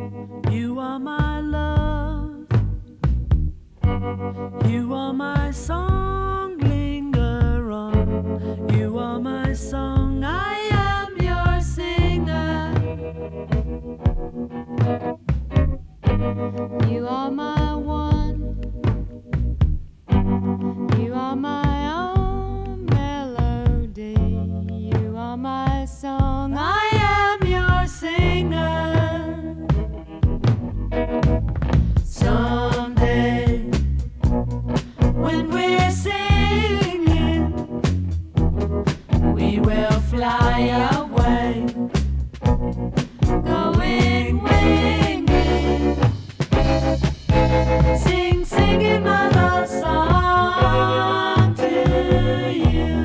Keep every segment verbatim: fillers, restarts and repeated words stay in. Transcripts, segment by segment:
You are my love, you are my song, linger on. You are my song, I am your singer. You are my one, you are my own melody. You are my song, I am your singer. Someday, when we're singing, we will fly away, going winging, sing, singing my love song to you.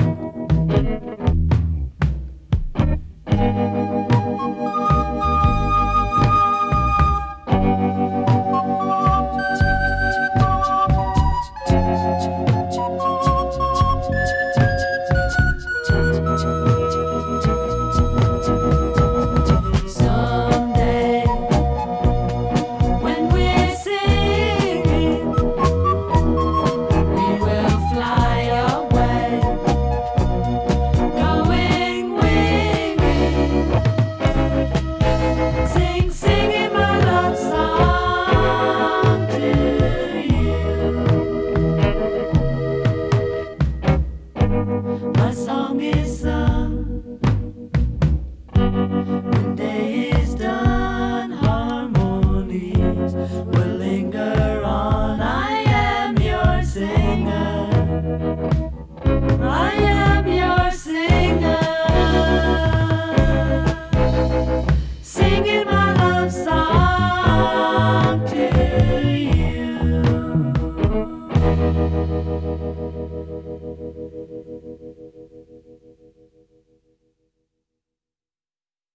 Someday, when we're singing, we will fly away, going winging, sing, singing my love song to you. My song is sung when day is done, harmonies will linger on. I am your singer, I am your singer, singing my love song to you.